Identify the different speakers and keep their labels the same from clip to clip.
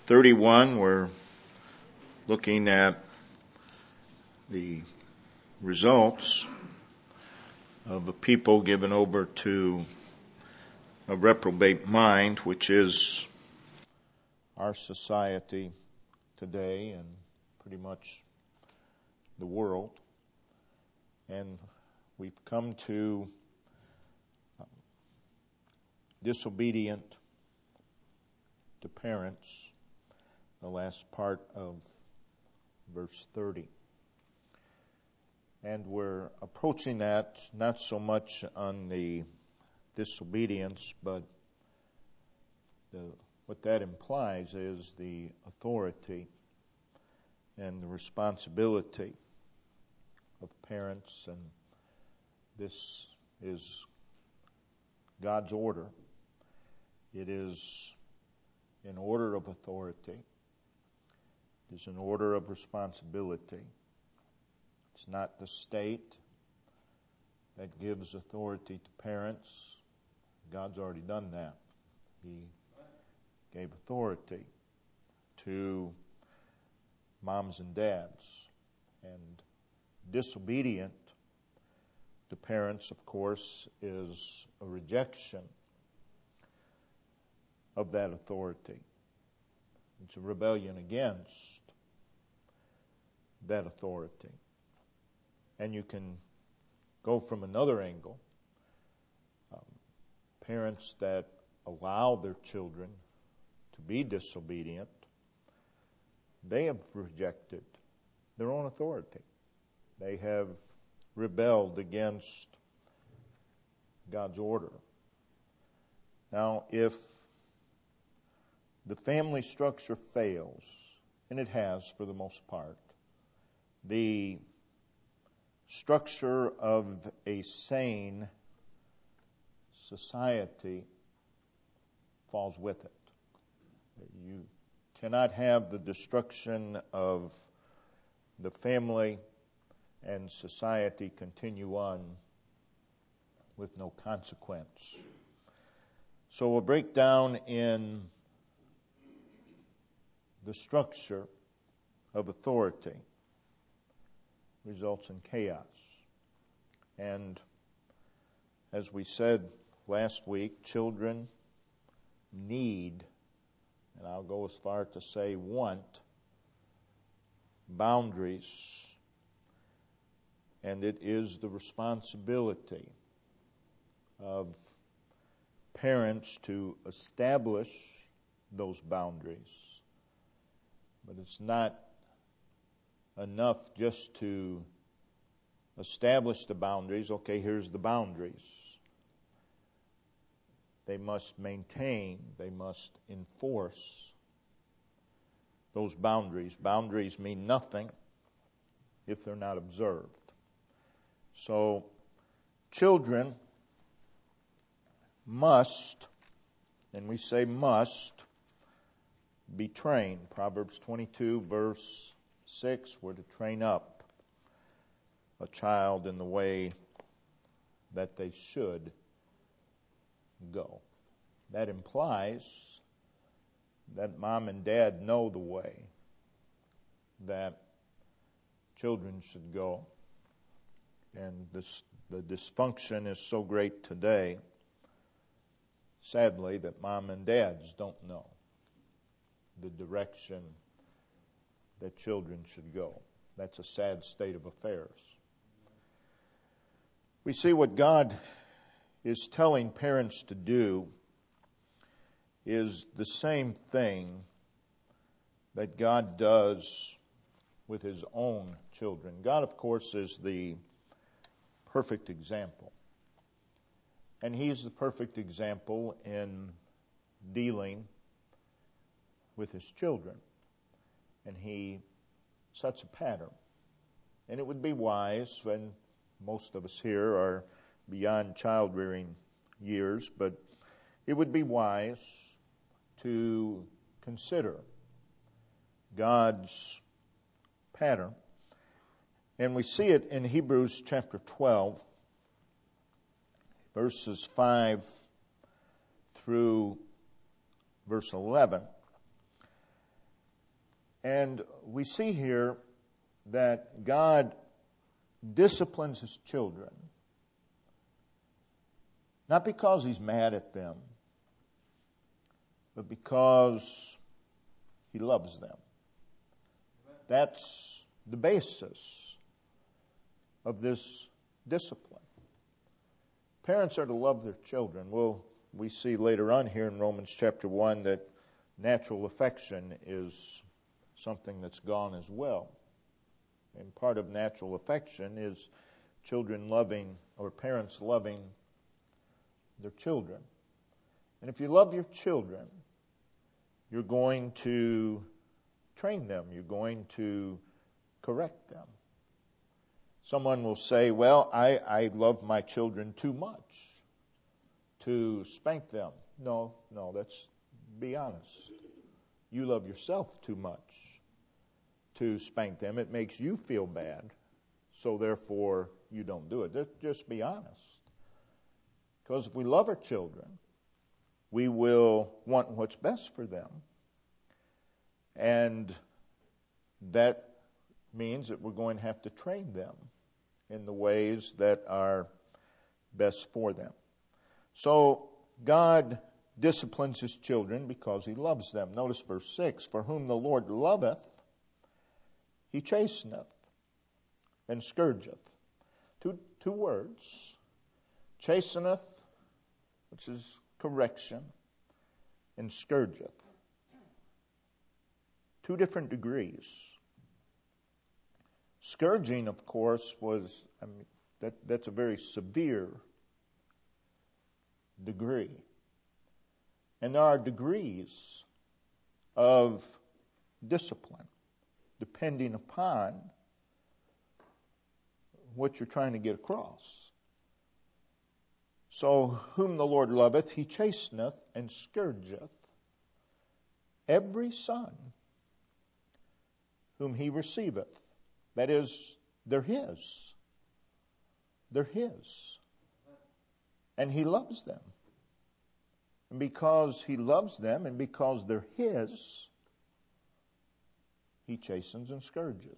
Speaker 1: 31, we're looking at the results of a people given over to a reprobate mind, which is our society today and pretty much the world. And we've come to disobedient to parents, the last part of verse 30. And we're approaching that not so much on the disobedience, but what that implies is the authority and the responsibility of parents, and this is God's order. It is an order of authority. It is an order of responsibility. It's not the state that gives authority to parents. God's already done that. He gave authority to moms and dads. And disobedient to parents, of course, is a rejection of that authority. It's a rebellion against that authority. And you can go from another angle. Parents that allow their children to be disobedient, they have rejected their own authority. They have rebelled against God's order. Now, if the family structure fails, and it has for the most part, the structure of a sane society falls with it. You cannot have the destruction of the family and society continue on with no consequence. So a breakdown in the structure of authority results in chaos. And as we said last week, children need, and I'll go as far to say want, boundaries. And it is the responsibility of parents to establish those boundaries. But it's not enough just to establish the boundaries. Okay, here's the boundaries. They must maintain, they must enforce those boundaries. Boundaries mean nothing if they're not observed. So, children must, and we say must, be trained. Proverbs 22, verse 6, we're to train up a child in the way that they should go. That implies that mom and dad know the way that children should go. And the dysfunction is so great today, sadly, that mom and dads don't know the direction that children should go. That's a sad state of affairs. We see what God is telling parents to do is the same thing that God does with His own children. God, of course, is the perfect example. And He's the perfect example in dealing with His children. And He sets a pattern. And it would be wise, when most of us here are beyond child-rearing years, but it would be wise to consider God's pattern. And we see it in Hebrews chapter 12, verses 5 through verse 11. And we see here that God disciplines His children, not because He's mad at them, but because He loves them. That's the basis of this discipline. Parents are to love their children. Well, we see later on here in Romans chapter 1 that natural affection is something that's gone as well. And part of natural affection is children loving, or parents loving their children. And if you love your children, you're going to train them. You're going to correct them. Someone will say, well, I love my children too much to spank them. No, be honest. You love yourself too much to spank them. It makes you feel bad, so therefore you don't do it. Just be honest. Because if we love our children, we will want what's best for them. And that means that we're going to have to train them in the ways that are best for them. So God disciplines His children because He loves them. Notice verse 6, for whom the Lord loveth, He chasteneth and scourgeth. Two words. Chasteneth, which is correction, and scourgeth. Two different degrees. Scourging, of course, that's a very severe degree. And there are degrees of discipline depending upon what you're trying to get across. So, whom the Lord loveth, He chasteneth and scourgeth every son whom He receiveth. That is, they're His. They're His. And He loves them. And because He loves them and because they're His, He chastens and scourges.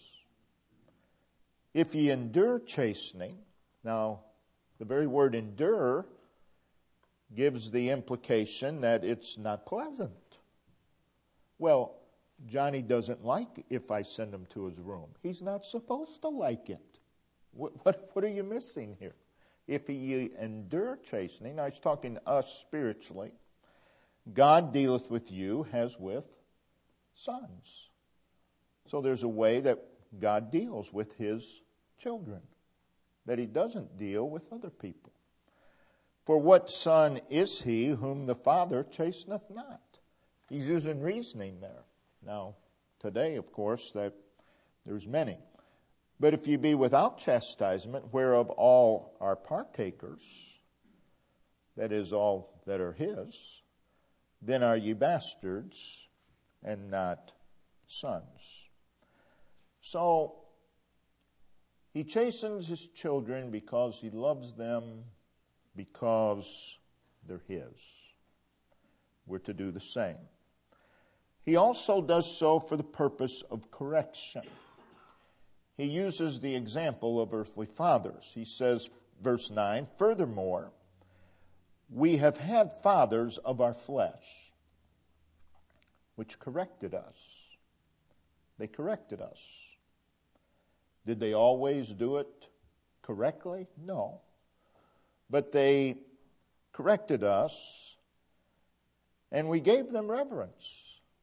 Speaker 1: If ye endure chastening, now the very word endure gives the implication that it's not pleasant. Well, Johnny doesn't like if I send him to his room. He's not supposed to like it. What are you missing here? If ye endure chastening, now he's talking to us spiritually, God dealeth with you as with sons. So there's a way that God deals with His children that He doesn't deal with other people. For what son is he whom the Father chasteneth not? He's using reasoning there. Now, today, of course, that there's many. But if ye be without chastisement, whereof all are partakers, that is, all that are His, then are ye bastards and not sons. So, He chastens His children because He loves them, because they're His. We're to do the same. He also does so for the purpose of correction. He uses the example of earthly fathers. He says, verse 9, furthermore, we have had fathers of our flesh, which corrected us. They corrected us. Did they always do it correctly? No. But they corrected us, and we gave them reverence.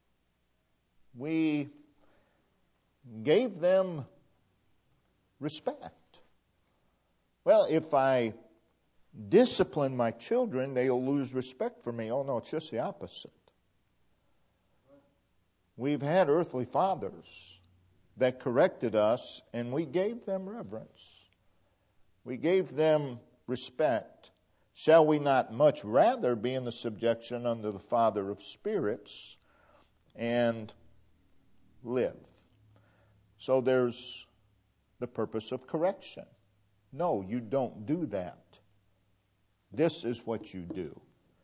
Speaker 1: We gave them respect. Well, if I discipline my children, they'll lose respect for me. Oh, no, it's just the opposite. We've had earthly fathers that corrected us, and we gave them reverence. We gave them respect. Shall we not much rather be in the subjection under the Father of spirits and live? So there's the purpose of correction. No, you don't do that. This is what you do.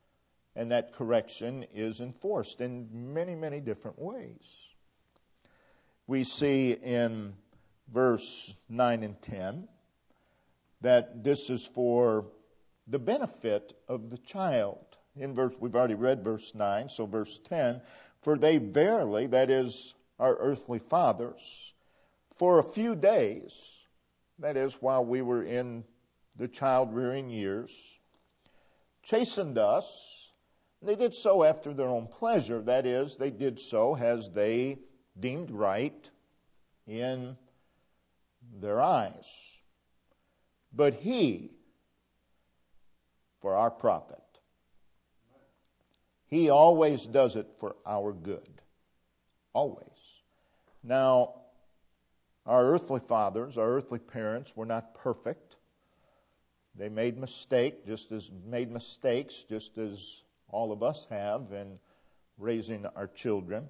Speaker 1: And that correction is enforced in many, many different ways. We see in verse 9 and 10 that this is for the benefit of the child. We've already read verse 9, so verse 10, for they verily, that is our earthly fathers, for a few days, that is while we were in the child-rearing years, chastened us. They did so after their own pleasure. That is, they did so as they deemed right in their eyes. But He, for our profit, He always does it for our good. Always. Now, our earthly fathers, our earthly parents were not perfect. They made mistakes, just as all of us have in raising our children.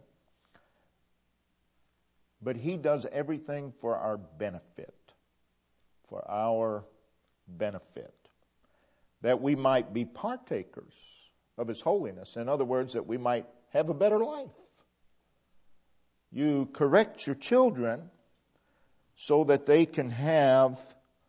Speaker 1: But He does everything for our benefit. For our benefit. That we might be partakers of His holiness. In other words, that we might have a better life. You correct your children so that they can have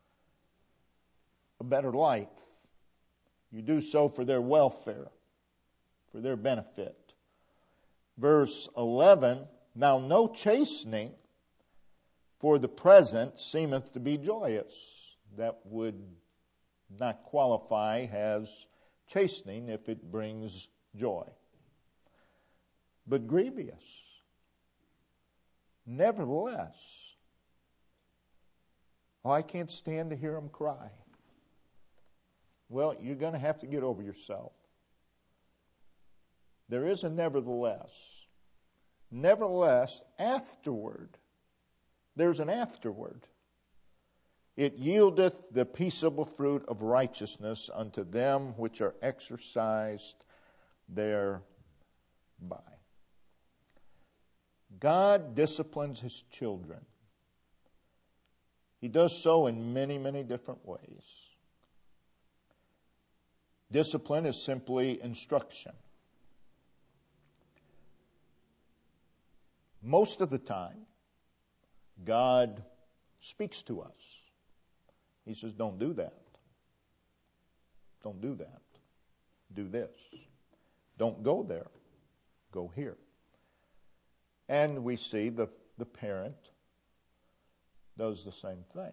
Speaker 1: a better life. You do so for their welfare, for their benefit. Verse 11, now no chastening for the present seemeth to be joyous. That would not qualify as chastening if it brings joy. But grievous. Nevertheless, I can't stand to hear them cry. Well, you're going to have to get over yourself. There is a nevertheless. Nevertheless, afterward, there's an afterward. It yieldeth the peaceable fruit of righteousness unto them which are exercised thereby. God disciplines His children. He does so in many, many different ways. Discipline is simply instruction. Most of the time, God speaks to us. He says, don't do that. Don't do that. Do this. Don't go there. Go here. And we see the parent does the same thing.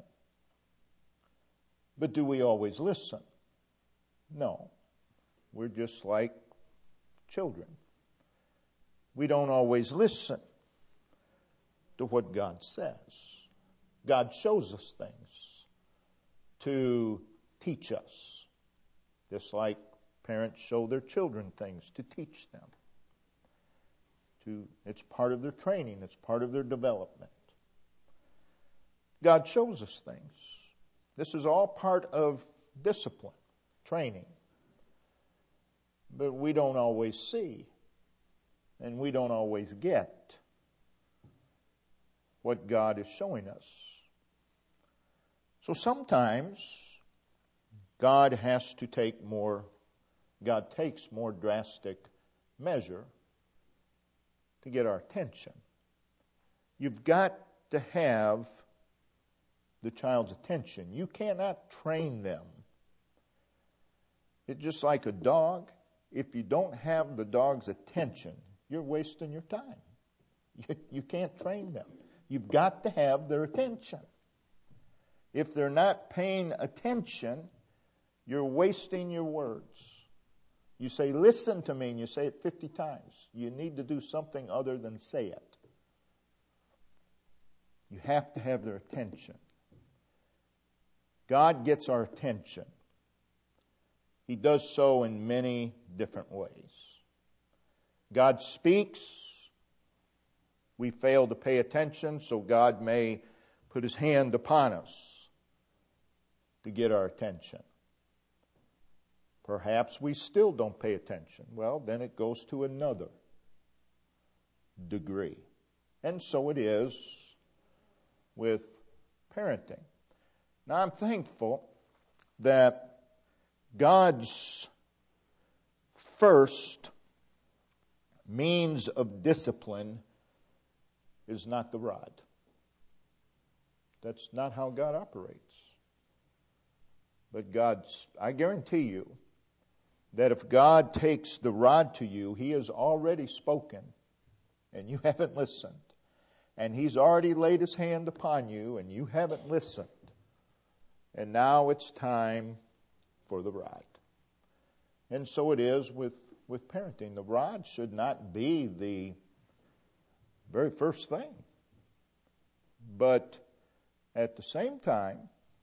Speaker 1: But do we always listen? No. We're just like children. We don't always listen to what God says. God shows us things to teach us, just like parents show their children things to teach them. It's part of their training. It's part of their development. God shows us things. This is all part of discipline, training. But we don't always see, and we don't always get what God is showing us. So sometimes God takes more drastic measure to get our attention. You've got to have the child's attention. You cannot train them. It's just like a dog. If you don't have the dog's attention, you're wasting your time. You can't train them. You've got to have their attention. If they're not paying attention, you're wasting your words. You say, listen to me, and you say it 50 times. You need to do something other than say it. You have to have their attention. God gets our attention. He does so in many different ways. God speaks. We fail to pay attention, so God may put His hand upon us to get our attention. Perhaps we still don't pay attention. Well, then it goes to another degree. And so it is with parenting. Now, I'm thankful that God's first means of discipline is not the rod. That's not how God operates. But I guarantee you that if God takes the rod to you, He has already spoken and you haven't listened. And He's already laid His hand upon you and you haven't listened. And now it's time for the rod. And so it is with parenting. The rod should not be the very first thing. But at the same time,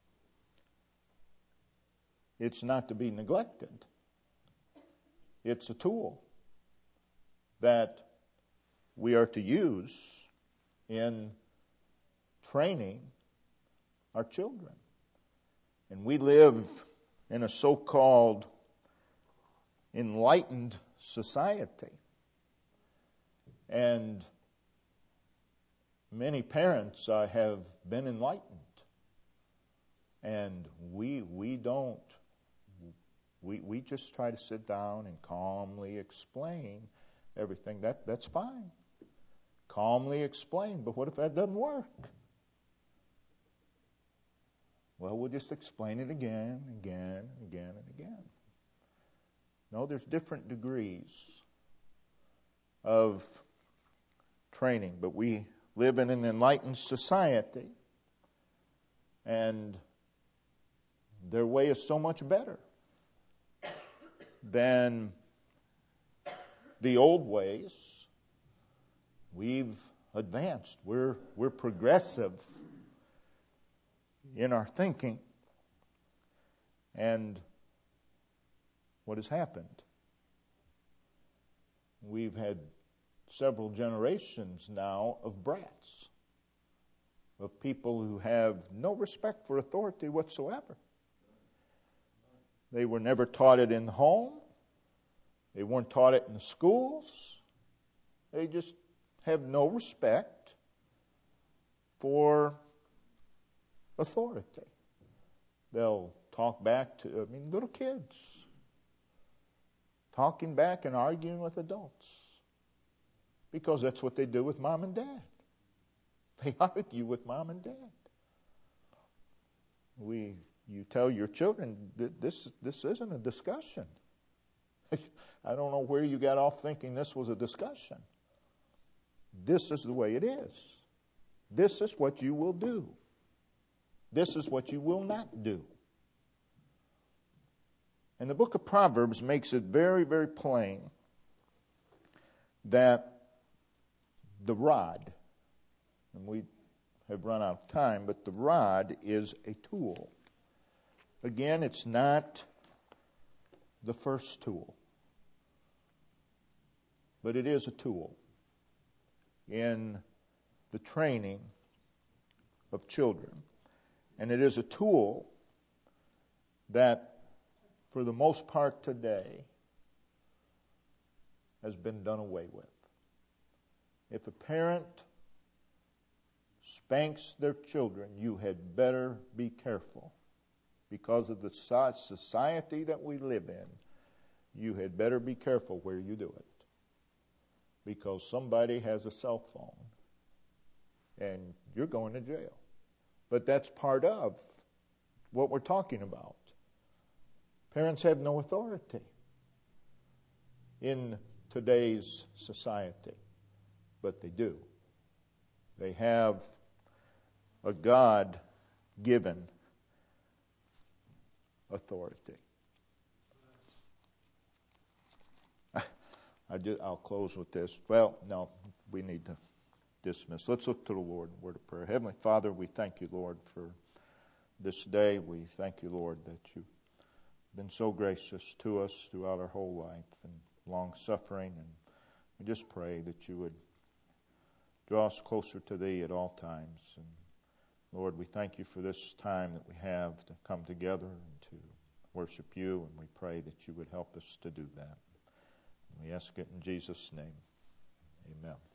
Speaker 1: it's not to be neglected. It's a tool that we are to use in training our children. And we live in a so-called enlightened society. And many parents have been enlightened. And we just try to sit down and calmly explain everything. That's fine. Calmly explain. But what if that doesn't work? Well, we'll just explain it again, again, again, and again. No, there's different degrees of training, but we live in an enlightened society, and their way is so much better than the old ways. We've advanced. We're progressive in our thinking. And what has happened? We've had several generations now of brats, of people who have no respect for authority whatsoever. They were never taught it in the home. They weren't taught it in the schools. They just have no respect for authority. They'll talk back to, little kids, talking back and arguing with adults, because that's what they do with mom and dad. They argue with mom and dad. You tell your children that this isn't a discussion. I don't know where you got off thinking this was a discussion. This is the way it is. This is what you will do. This is what you will not do. And the book of Proverbs makes it very, very plain that the rod, and we have run out of time, but the rod is a tool. Again, it's not the first tool, but it is a tool in the training of children. And it is a tool that, for the most part today, has been done away with. If a parent spanks their children, you had better be careful. Because of the society that we live in, you had better be careful where you do it. Because somebody has a cell phone and you're going to jail. But that's part of what we're talking about. Parents have no authority in today's society, but they do. They have a God-given authority. I'll close with this. Well, no, we need to dismiss. Let's look to the Lord in word of prayer. Heavenly Father, we thank you, Lord, for this day. We thank you, Lord, that you've been so gracious to us throughout our whole life and long-suffering. And we just pray that you would draw us closer to Thee at all times. And Lord, we thank you for this time that we have to come together and to worship you, and we pray that you would help us to do that. And we ask it in Jesus' name. Amen.